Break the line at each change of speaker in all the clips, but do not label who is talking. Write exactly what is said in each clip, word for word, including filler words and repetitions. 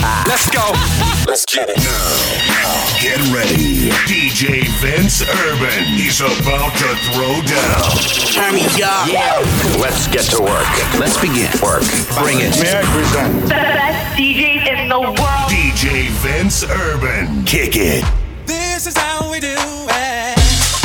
Let's go. Let's get it.
Now, get ready. D J Vince Urban. He's about to throw down.
Turn me up. Yeah. Let's get to work. Let's begin. Work. Bring it.
May I present
the best D Js in the world.
D J Vince Urban. Kick it.
This is how we do it.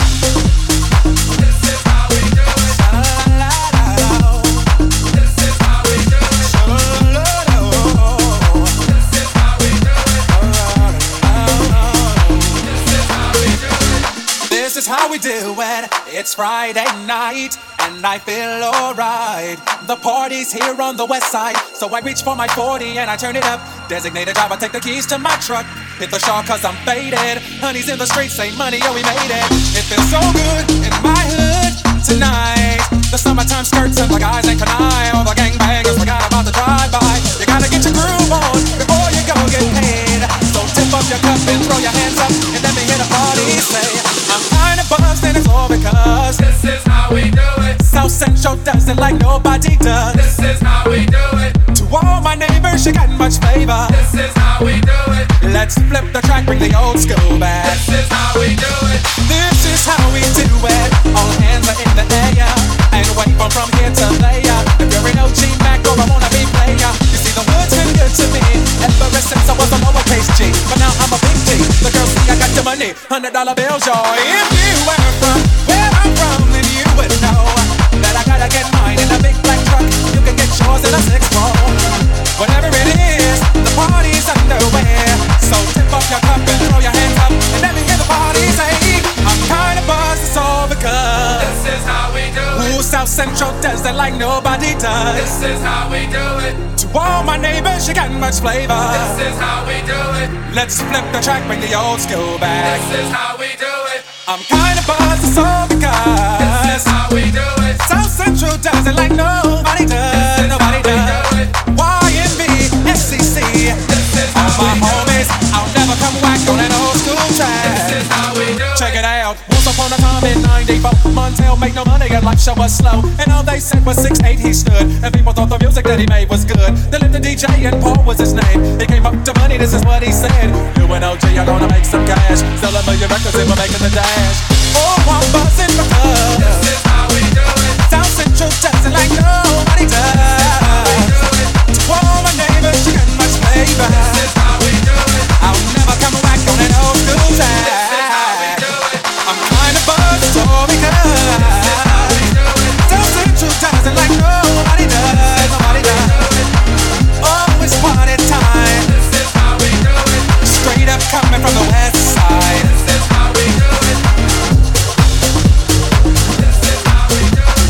This is how we do it. It's Friday night and I feel alright. The party's here on the west side, so I reach for my forty and I turn it up. Designated driver, take the keys to my truck. Hit the shawl cause I'm faded. Honey's in the streets, say money, oh we made it. It feels so good in my hood tonight. The summertime skirts and the guys ain't canine. All the gangbangers forgot about the drive-by. You gotta get your groove on before you go get paid. So tip up your cup and throw your hands up and let me hear the party say, I'm kinda buzzed and it's all because
this is how we do it.
South Central does it like nobody does.
This is how we do it.
To all my neighbors, you got much flavor.
This is how we do it.
Let's flip the track, bring the old school back.
This is how we do it.
This is how we do it. All hands are in the air and wave on from here to there. If you're an O G Mac or I wanna be player, you see the wood's been good to me ever since I was a lowercase G. But now I'm a big G. The girls see I got the money, hundred dollar bills, y'all. If you were from where I'm from, then you would know that I gotta get mine in a big black truck. You can get yours in a six four. Whatever it is, the party's underway. So tip up your cup and throw your hands up and let me hear the party say, I'm kinda buzzed, it's all because
this is how we do it.
Ooh, South Central does it like nobody does.
This is how we do it.
To all my neighbors, you got much flavor.
This is how we do it.
Let's flip the track, bring the old school back.
This is how we do it.
I'm kinda buzzed, it's all because
this is how we do it.
South Central does it like nobody does. Nobody does. Y M B, S C C. All my homies, I'll never come whack on an old school track.
This is how we do it.
Check it out. Once upon a time in ninety-four, Montel made no money and life show was slow. And all they said was six eight he stood. And people thought the music that he made was good. They lived the D J and Paul was his name. He came up to money, this is what he said. You and O G are gonna make some cash. Sell a million records and we're making the dash. Oh, I'm buzzing because
this is how we do it.
South Central does it like nobody does. To all my neighbors, you got much flavor.
This is how we do it.
I'll never come back on an old school track. I'm kinda buzzed, all because South Central does it like nobody does. Nobody does. Oh, it's party time.
This is how we do it.
Straight up coming from the west side.
This is how we do it. This is how we do it.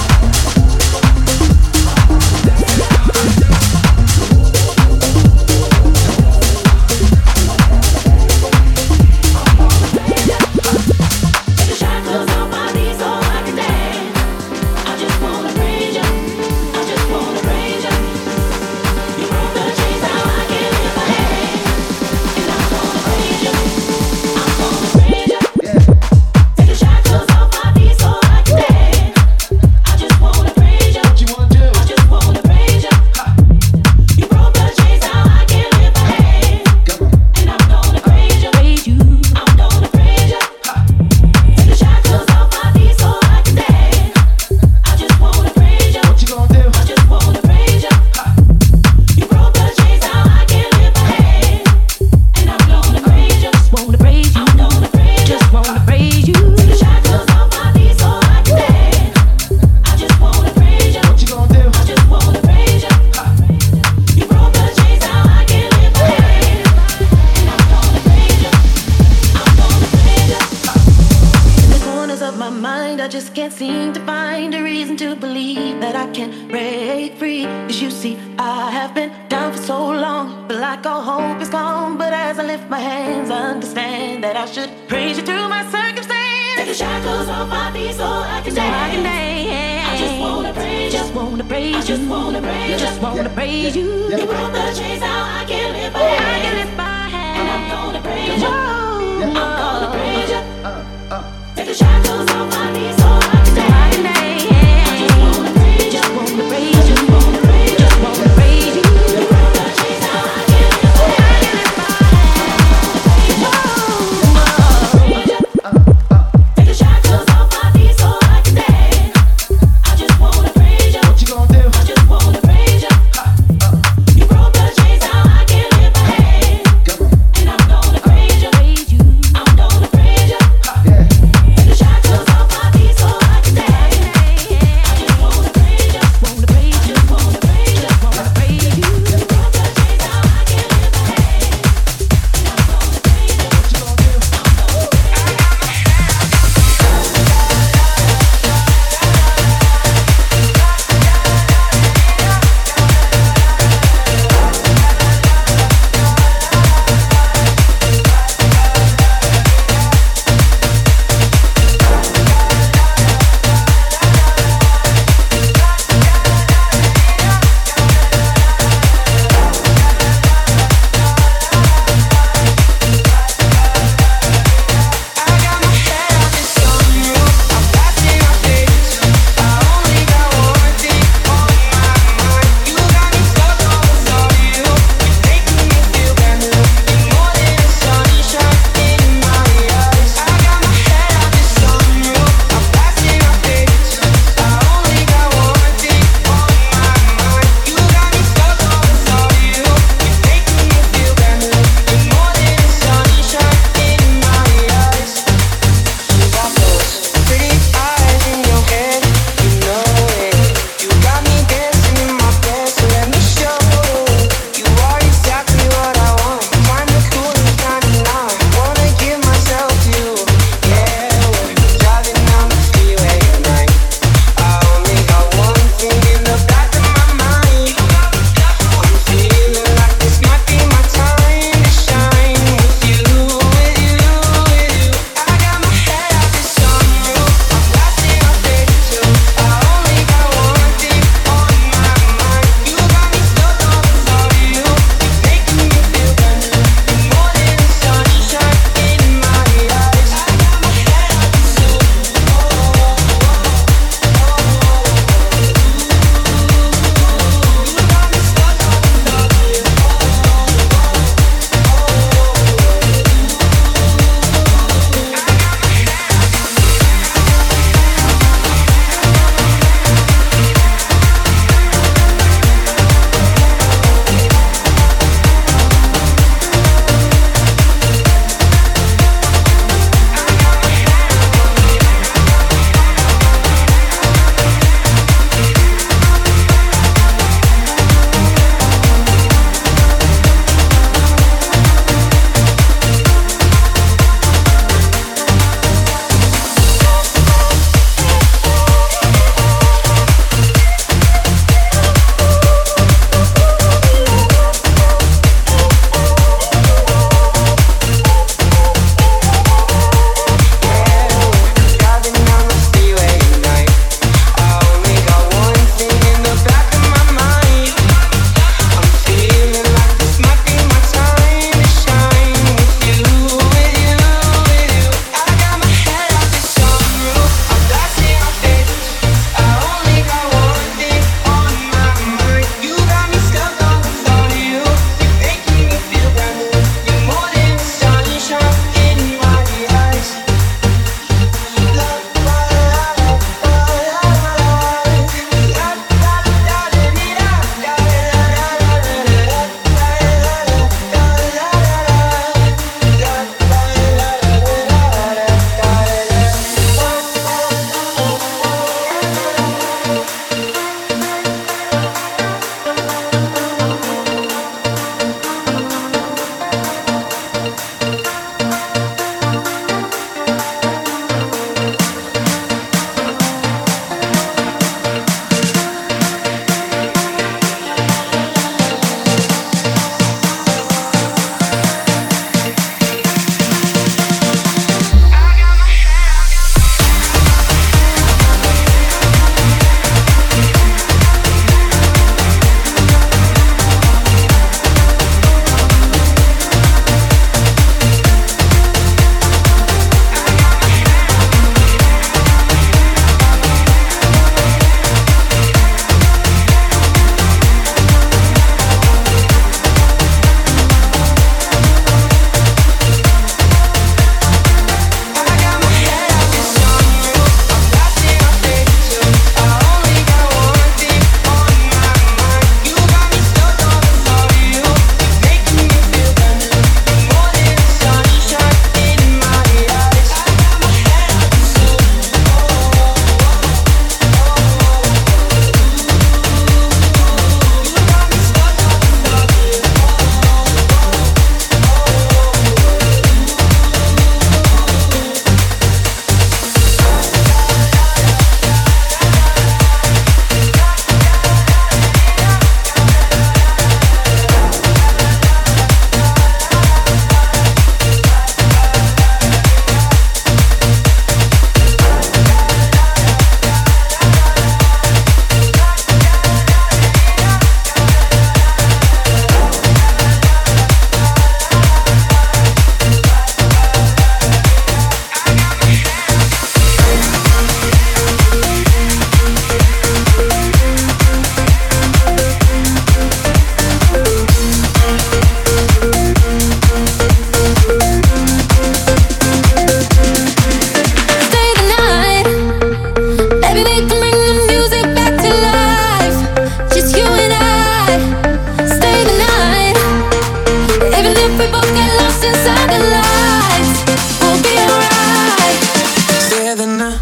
inside the lights. We'll be alright. Stay the night.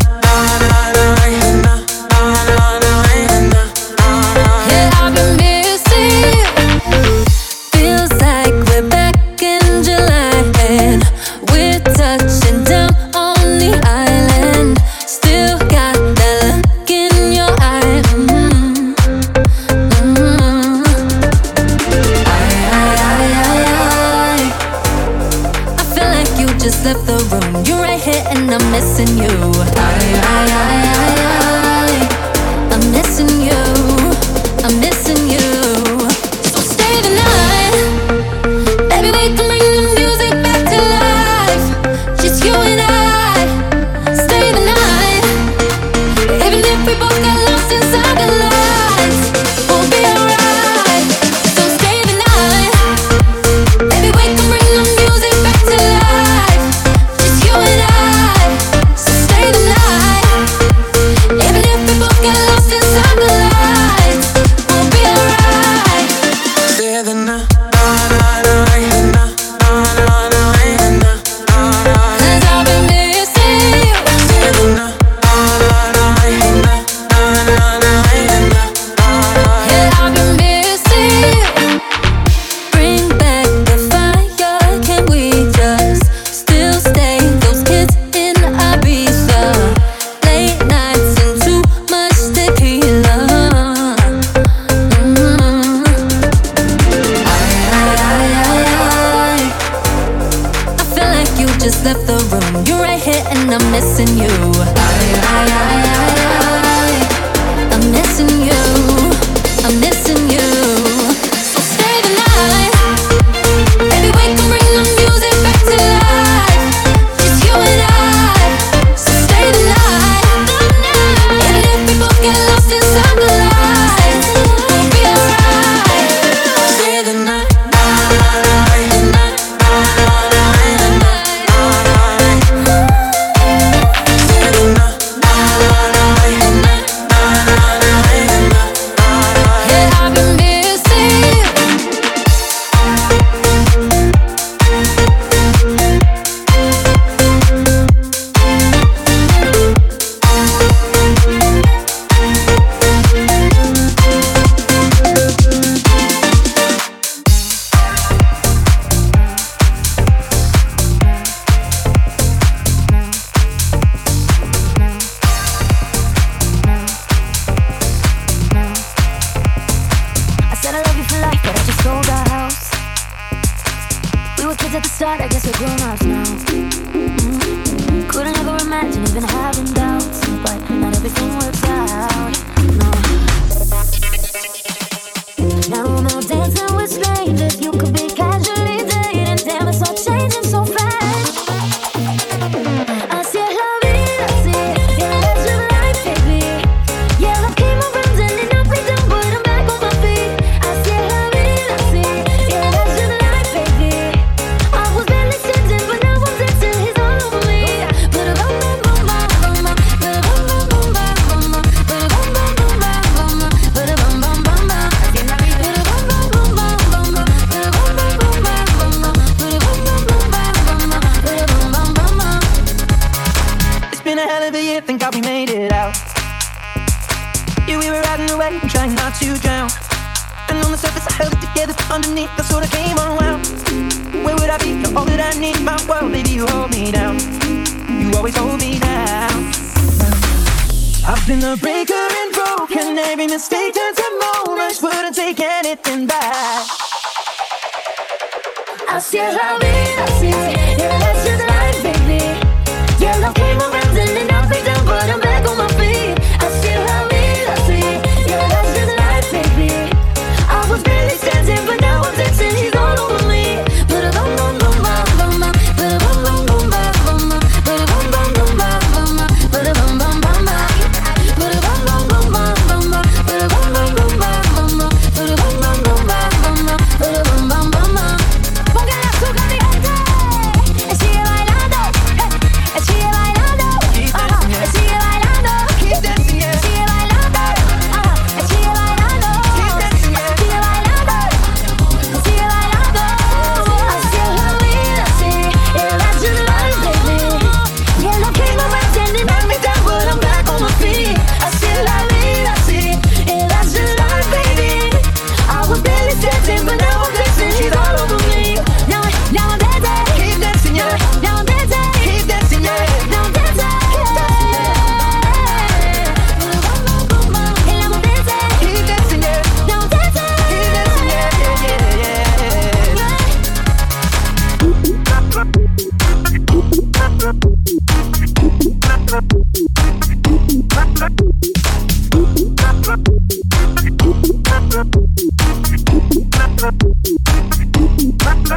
Missing you, I, I, I, I, I, I'm missing you, I'm missing you. So stay the night, baby. We can bring the music back to life. Just you and I. Stay the night, even if we both got lost inside the lights. We'll be alright. So stay the night, baby. We can bring the music back to life. Just you and I. Así es la vida, así, yeah, that's just life, baby. Yeah, love came around and then I picked up, but I'm back on my feet. Así es la vida, así, yeah, that's just life, baby. I was barely standing, but now I'm dancing, he's all over me. But a bum bum bum bum bum, but a bum bum bum bum bum, but a bum bum bum bum bum, but a bum bum bum bum, but a bum bum bum bum bum, but a bum bum bum bum bum, but a bum bum bum bum bum, but a bum bum bum bum. Póngale azúcar, mi gente, y sigue bailando.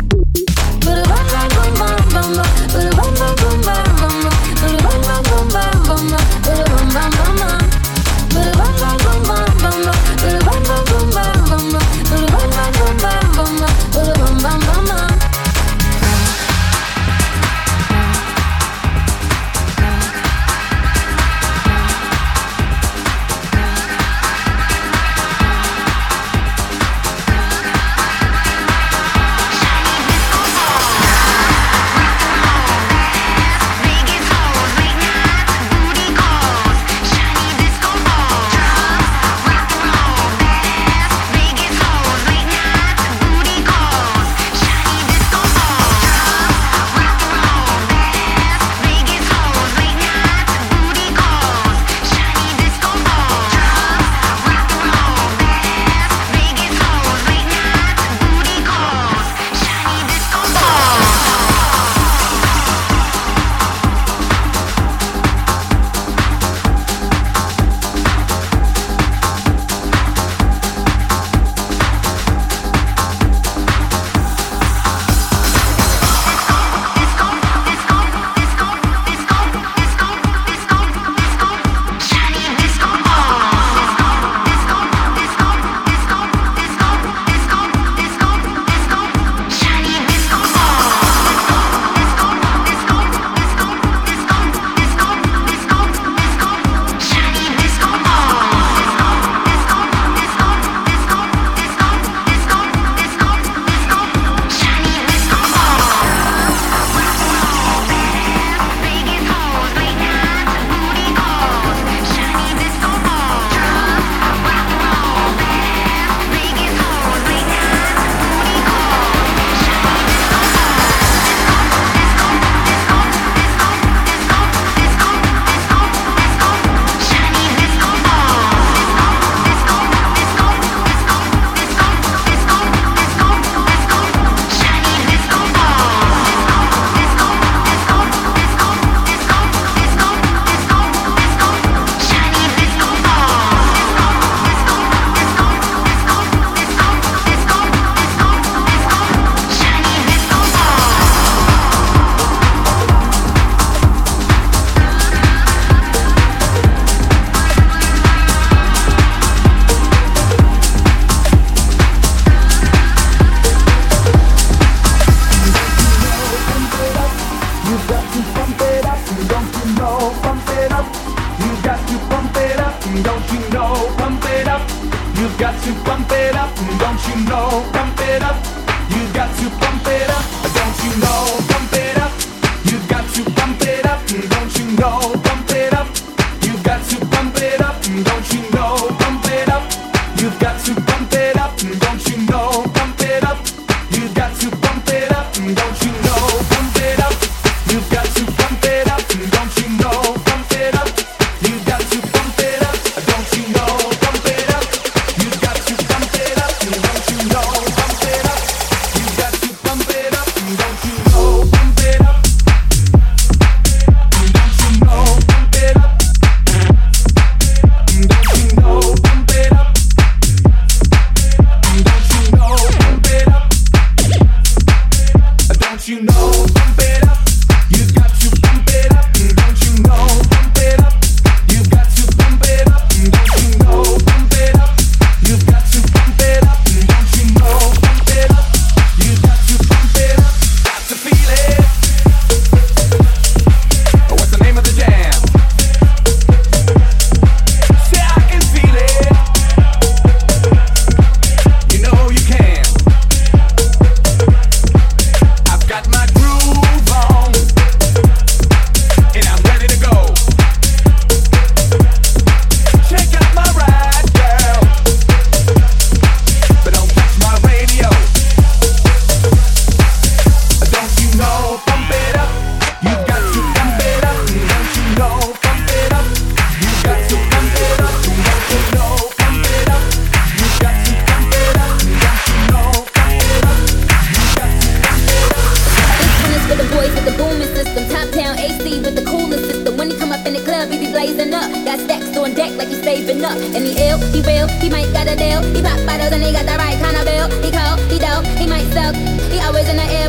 saving up. And he ill, he real, he might got a deal. He pop bottles and he got the right kind of bill. He cold, he dope, he might suck. He always in the air.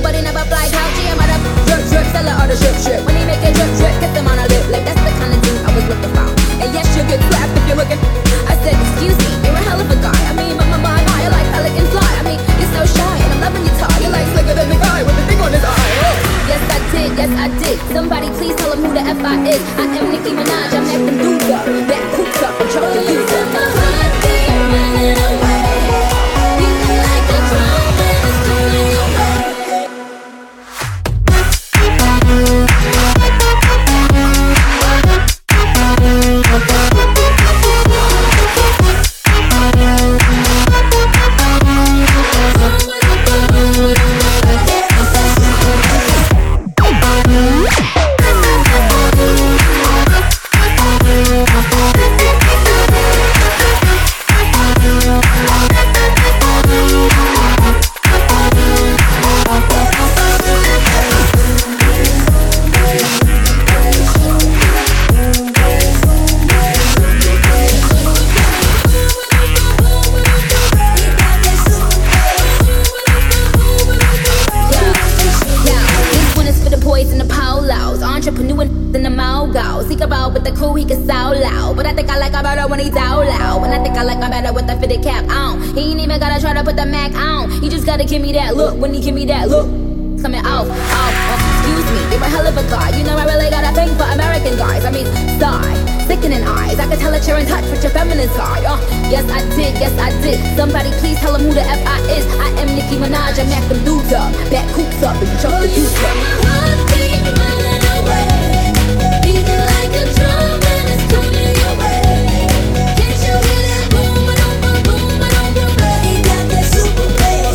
F I is. I am Nicki Minaj, I'm acting loser. Back coops up and choke the user. My heartbeat running away, beating like a drum when it's turning away. Give me that look, when he give me that look, coming off, off, off. Excuse me, you're a hell of a guy. You know I really got a thing for American guys. I mean, sigh, sickening eyes. I can tell that you're in touch with your feminine side. Oh, yes I did, yes I did. Somebody please tell him who the F I is. I am Nicki Minaj, I'm acting loser. Back coops up and chuck the juice up. My heartbeat running away, beating like a drum when it's coming your way. Can't you hear that boom, ba-dum, boom, boom, ba-dum, boom, boom? He got that super bass.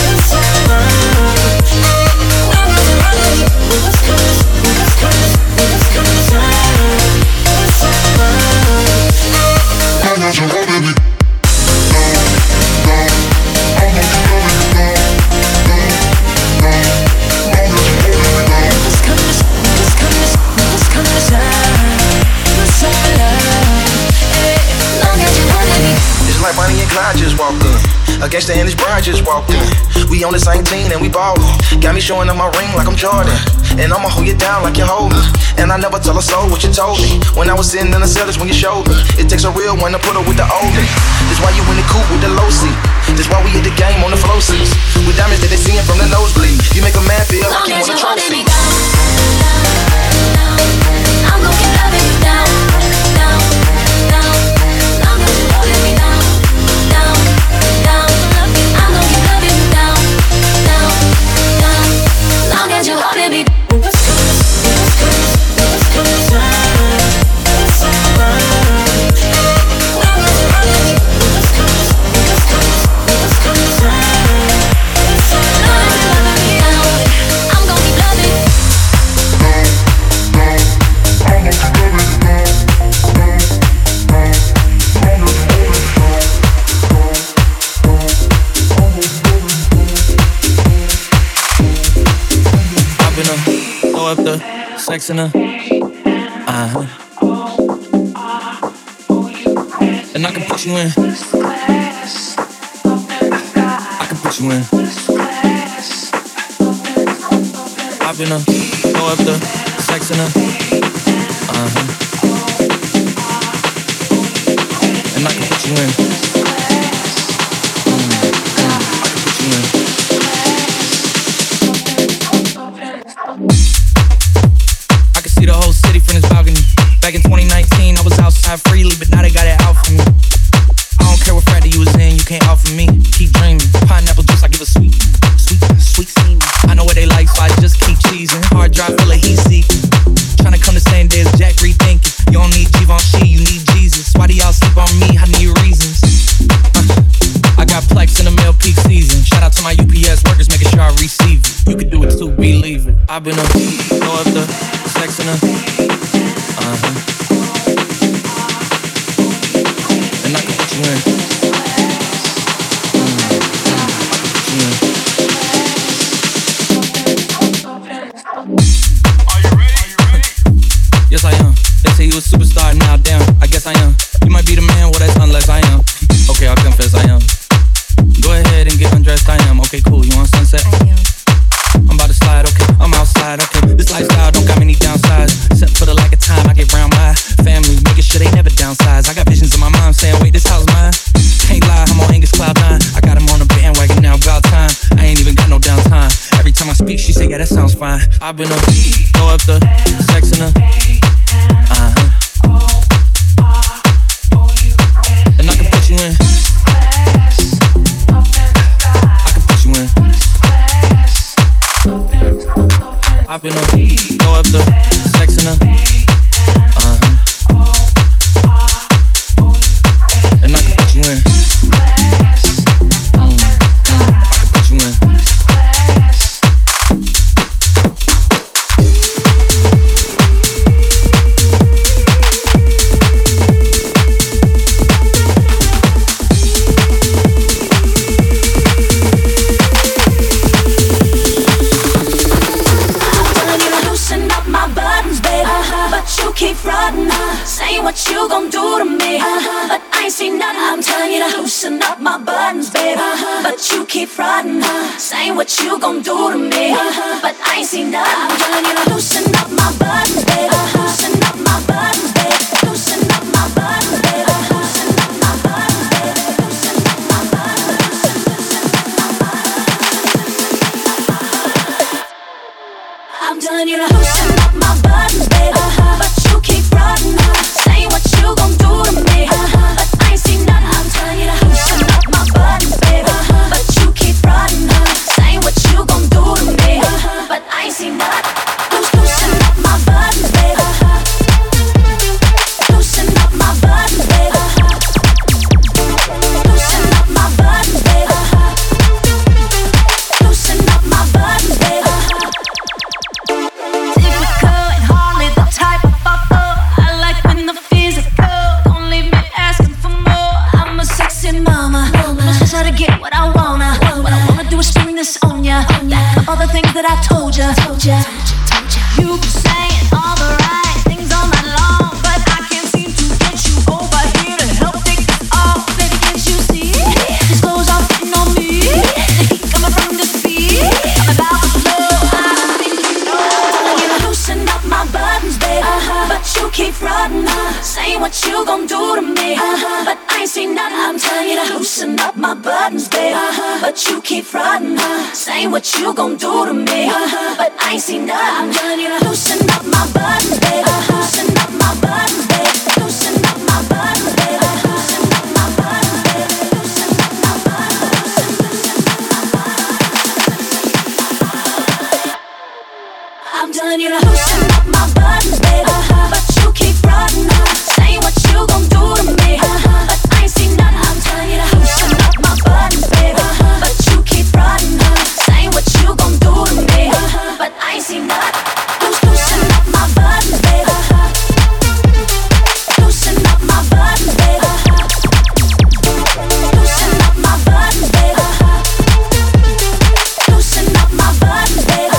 I just walked in. A gangster and his bride just walked in. We on the same team and we ballin'. Got me showing up my ring like I'm Jordan. And I'ma hold you down like you hold me. And I never tell a soul what you told me. When I was sitting in the cellars when you showed me. It takes a real one to put her with the old me. That's why you in the coupe with the low seat. That's why we hit the game on the flow seats. With diamonds that they seeing from the nosebleed. You make a man feel like you wanna try to see.
I'm gon' keep loving you down, down, down. Long as you holding me down, down, down. I'm gon' keep loving you down, down, down. Long as you holding me down.
Up the sex in her, uh-huh. And I can put you in. I can put you in. I've been a throw up the sex in her, uh-huh. And I can put you in. Mm, mm, I can put you in. See the whole city from this balcony. Back in twenty nineteen, I was outside freely, but now they got it out for me. I don't care what Friday you was in, you can't offer me. Keep dreaming, pineapple juice, I give a sweet, sweet, sweet semen. I know what they like, so I just keep cheesing. Hard drive full of heat seeking. Tryna come the same day as Jack rethinking. You don't need Givenchy, you need Jesus. Why do y'all sleep on me? I need reasons. Uh, I got Plex in the mail peak season. Shout out to my U P S workers, making sure I receive it. You can do it too, believe it. I've been up, throw up the sex in her, uh-huh. And I can put you in. Mm, mm, I can put you in. Are you ready? Are you ready? Yes, I am. They say you a superstar, now damn, I guess I am. You might be the man, well that's unless I am. Okay, I'll confess I am. Go ahead and get undressed, I am. Okay, cool, you want sunset? I am. I'm about to slide, okay, I'm outside, okay. This lifestyle don't got many downsides. Except for the lack of time I get round my family, making sure they never downsize. I got visions in my mind saying, wait, this house mine. Can't lie, I'm on Angus Cloud nine. I got him on the bandwagon now, about time. I ain't even got no downtime. Every time I speak, she say, yeah, that sounds fine. I've been up, throw up the sex in her, uh-huh. And I can put you in. I can put you in. I've been up, throw up the sex in her, uh-huh. And I can put you in. Mm, mm, I can put you in.
Keep frontin', uh, say what you gon' do to me, uh-huh. But I ain't seen nothing. I'm telling you to loosen up my buttons, baby, uh-huh. But you keep frontin', uh, say what you gon' do to me, uh-huh. But I ain't seen nothing. I'm telling you to loosen up my buttons, baby, uh-huh. Loosen up my buttons, baby. Loosen up my buttons, baby, uh-huh. Loosen up my buttons, baby. Loosen up my buttons, loosen up my buttons. I'm telling you to loosen up my buttons, baby, uh-huh. But you keep frontin', uh, say what you gon' do to me, uh-huh. But I ain't seen nothing. I'm telling you to loosen up my buttons, baby, uh-huh. But you keep frontin', uh, say what you gon' do to me, uh-huh. But I ain't seen nothing. Loose, loosen up my buttons, baby, uh-huh. Loosen up my buttons, baby, uh-huh. Loosen up my buttons, baby, uh-huh. Loosen up my buttons, baby, uh-huh. Typical and hardly the type of fucker I like when the physical. Don't leave me asking for more. I'm a sexy mama, mama. Just how to get what I wanna. What I wanna do is spring this on ya. Back up all the things that I told ya. Told ya. You been saying all the right things all night long, but I can't seem to get you over here to help take this off. Baby, can't you see? but you keep frontin', uh, saying what you gon' do to me, uh, but I ain't seen nothing. I'm telling you to loosen up my button, baby. Uh, loosen up my button, baby. Loosen up my button, baby. Uh, loosen up my button, baby. Loosen up my button, loosen, loosen up my button. I'm telling you to loosen up my button, baby. Uh, but you keep frontin', uh, saying what you gon' do to me, uh, but I ain't seen nothing. I'm telling you to loosen up my button, baby. Uh, but you keep frontin', uh, saying what you gon' do to me, uh, but I ain't seen nothing. Loose, loosen up my button, baby. Loosen up my button, baby. Loosen up my button, baby. Loosen up my button, baby.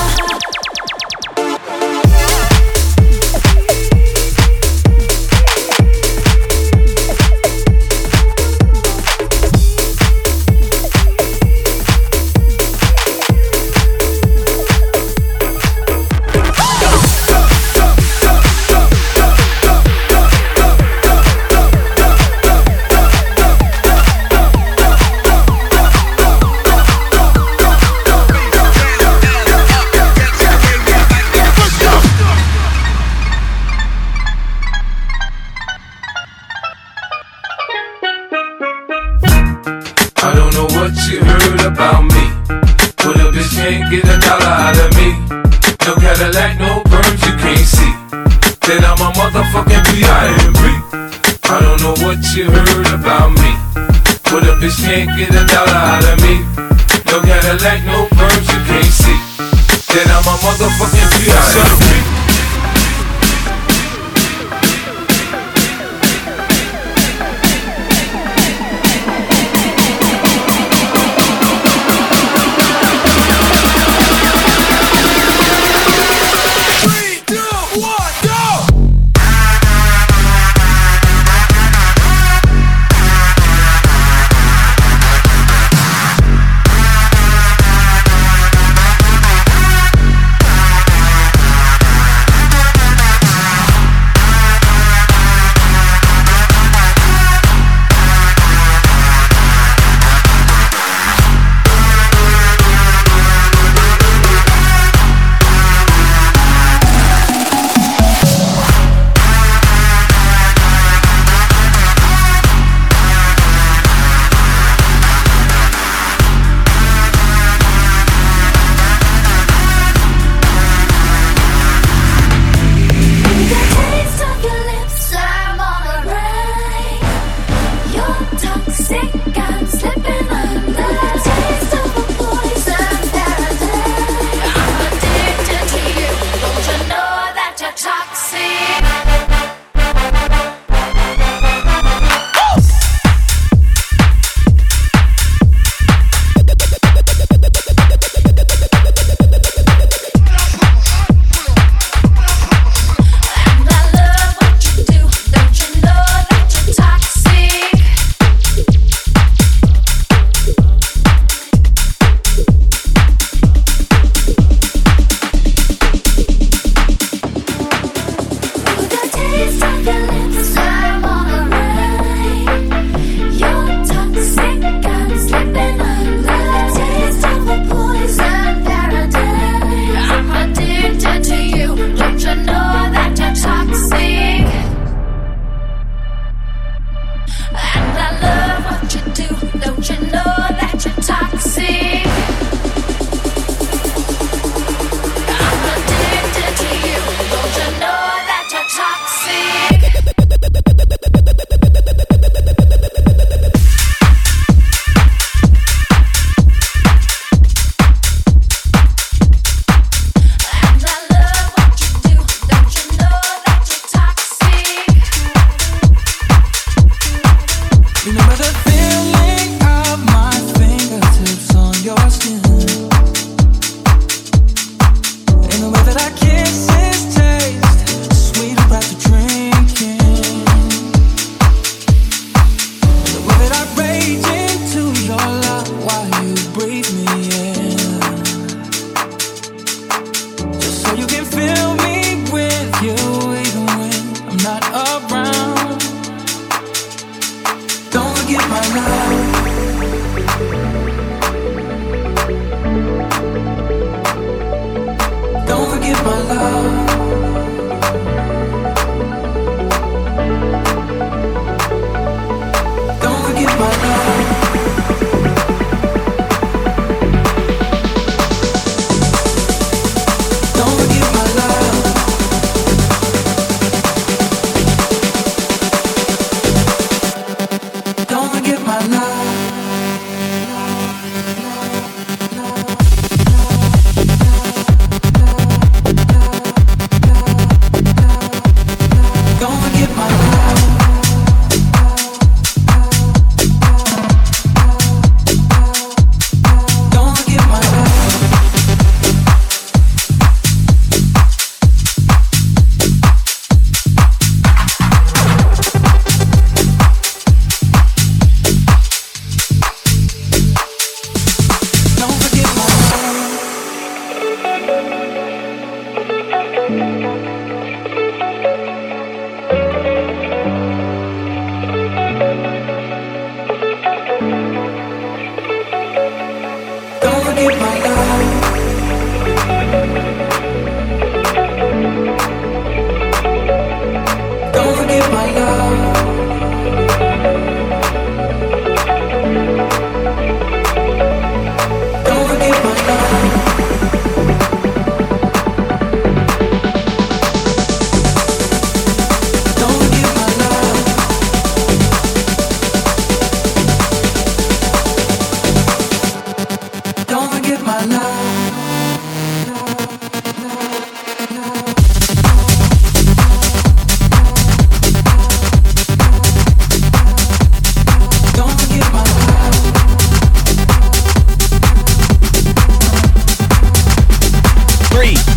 I don't know what you heard about me, but a bitch can't get a dollar out of me. No Cadillac, no perms, you can't see that I'm a motherfucking P I M P. I don't know what you heard about me, but a bitch can't get a dollar out of me. No Cadillac, no perms, you can't see that I'm a motherfucking P I M P.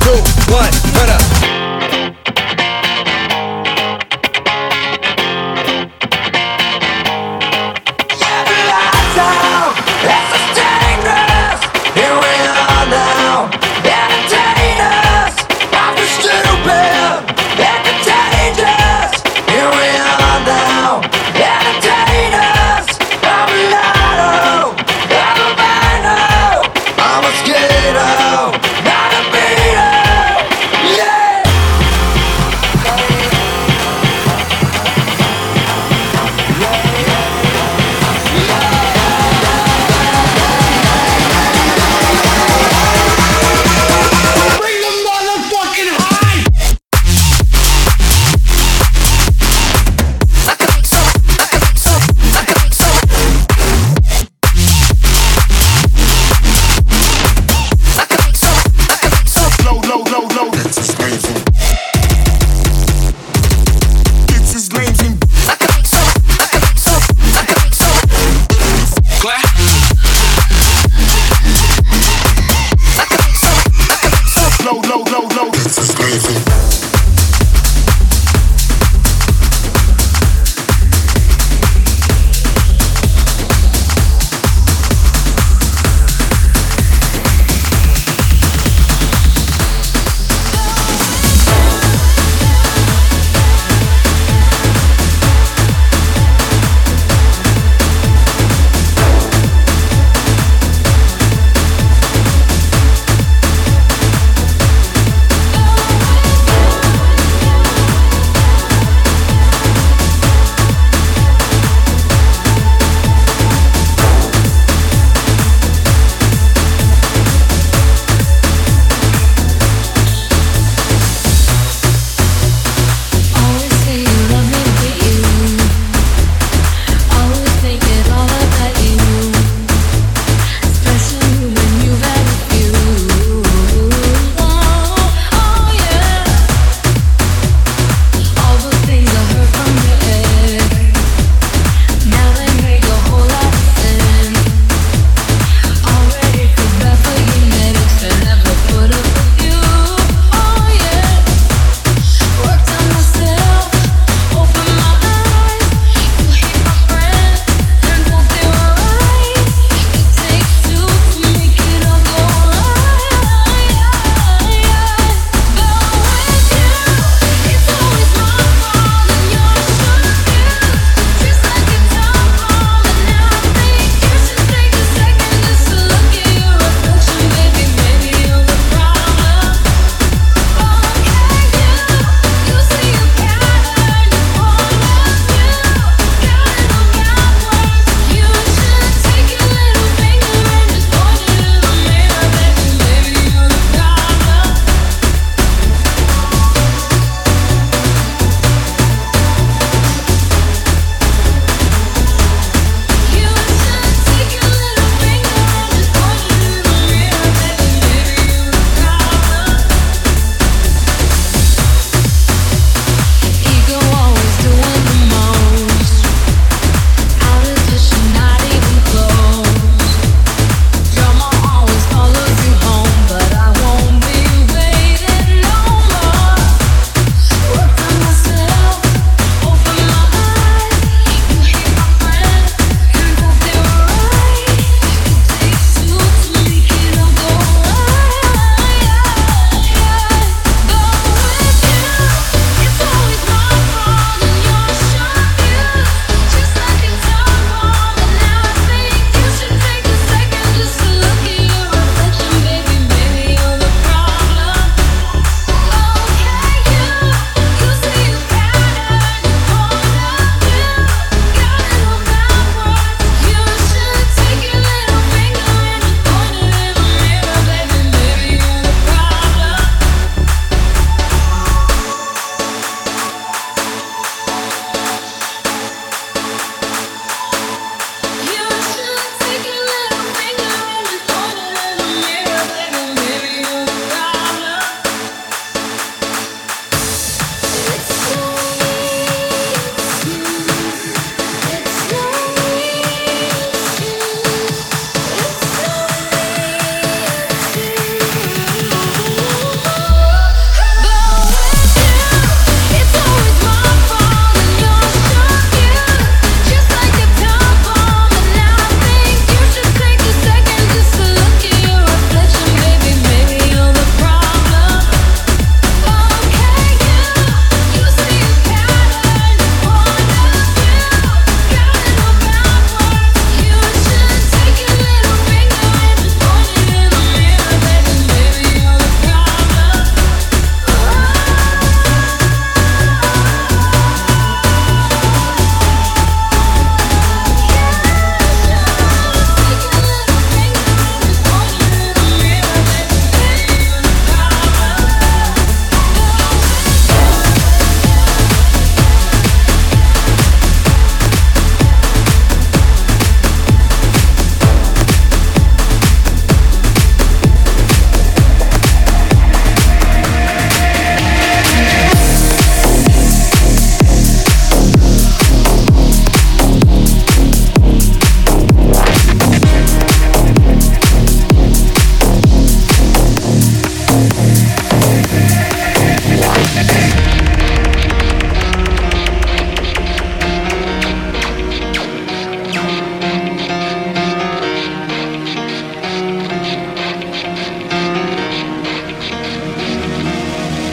two, one, turn up.
Yeah!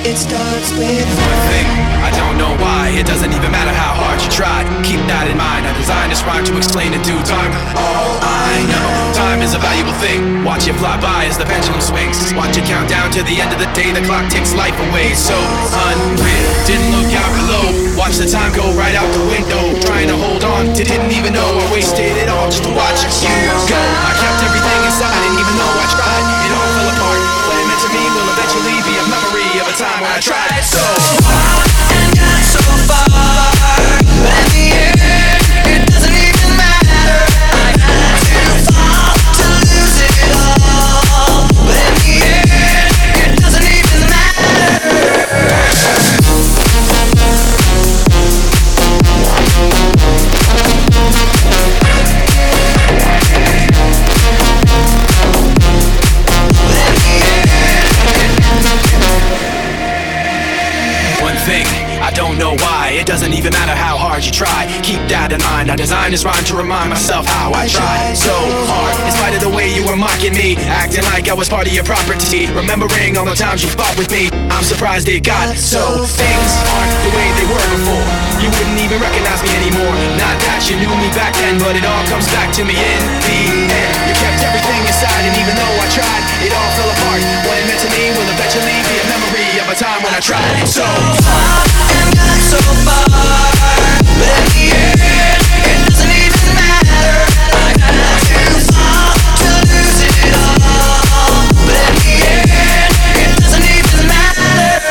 It starts with
one thing, I don't know why. It doesn't even matter how hard you try. Keep that in mind. I designed this rhyme to explain in due time. All I know, time is a valuable thing. Watch it fly by as the pendulum swings. Watch it count down to the end of the day. The clock takes life away. So unreal. Didn't look out below. Watch the time go right out the window. Trying to hold on to didn't even know I wasted it all just to watch you go. I kept everything inside, and even though I tried, it all fell apart. What it meant to me will eventually be a memory of a time when I tried so hard and got so far. But in the end, it doesn't even matter. I had to fall to lose it all. But in the end, it doesn't even matter. One thing, I don't know why. It doesn't even matter how hard you try. Keep that in mind. I designed this rhyme to remind myself how I tried so hard. In spite of the way you were mocking me, acting like I was part of your property, remembering all the times you fought with me. I'm surprised it got so. Things aren't the way they were before. You wouldn't even recognize me anymore. Not that you knew me back then, but it all comes back to me in the end. You kept everything inside, and even though I tried, it all fell apart. What it meant to me will eventually be a memory of a time when I tried so hard and got so far. But in the end, it doesn't even matter. I had to fall to lose it all. But in the end, it doesn't even matter.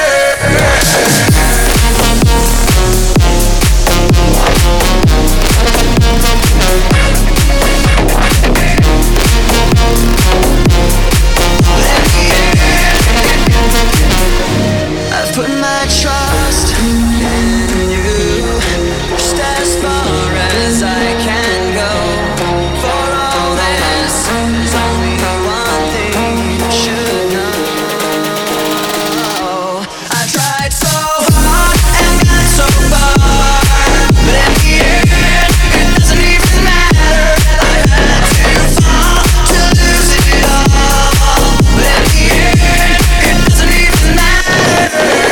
I've put my trust in you, just as far as I can go. For all this, there's only one thing you should know. I tried so hard and got so far, but in the end, it doesn't even matter. I had to fall to lose it all, but in the end, it doesn't even matter.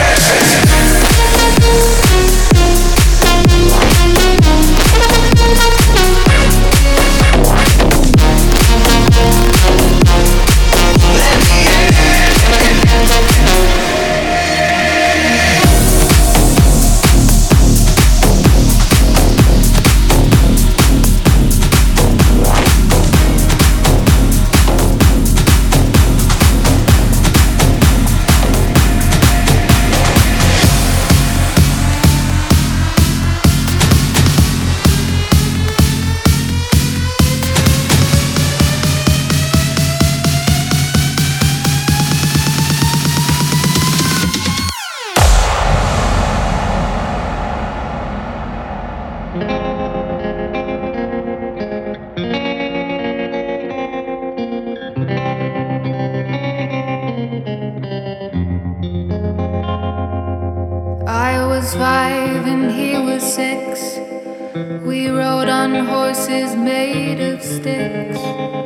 I was five and he was six. We rode on horses made of sticks.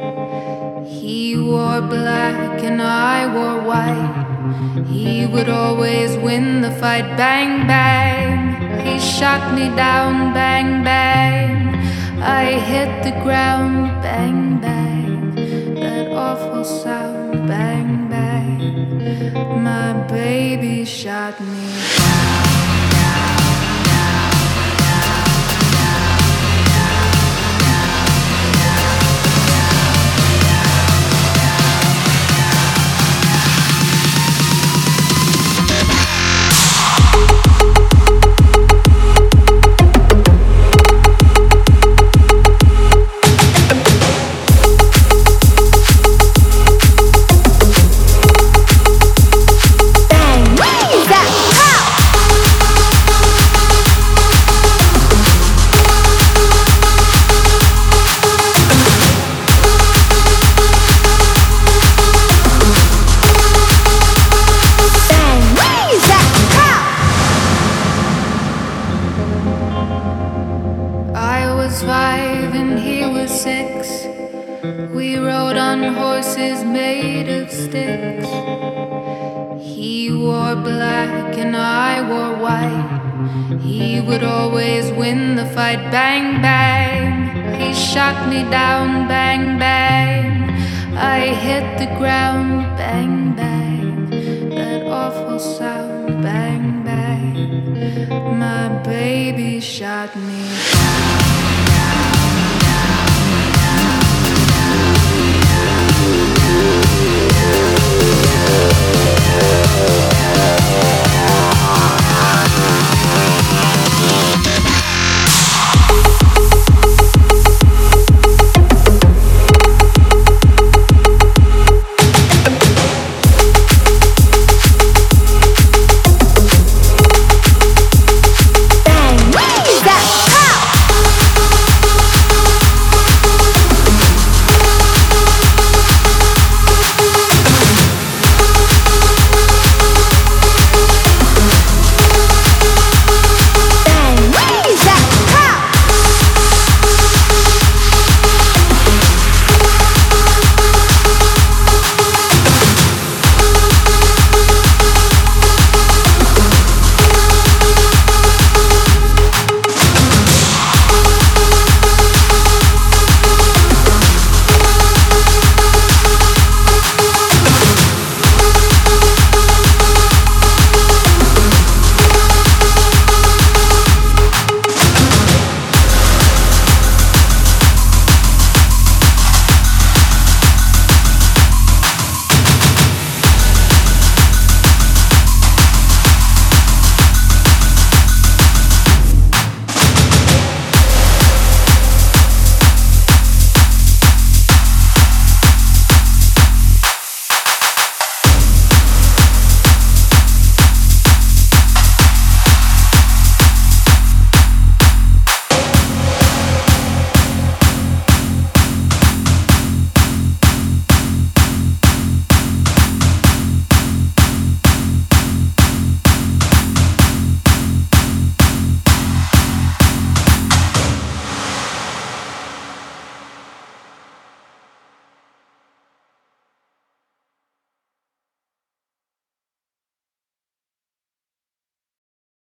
He wore black and I wore white. He would always win the fight. Bang, bang. He shot me down. Bang, bang. I hit the ground. Bang, bang. That awful sound. Bang, bang. My baby shot me down.
Bang! That, pow!
black and I wore white. He would always win the fight. Bang, bang, he shot me down. Bang, bang, I hit the ground. Bang, bang, that awful sound. Bang, bang, my baby shot me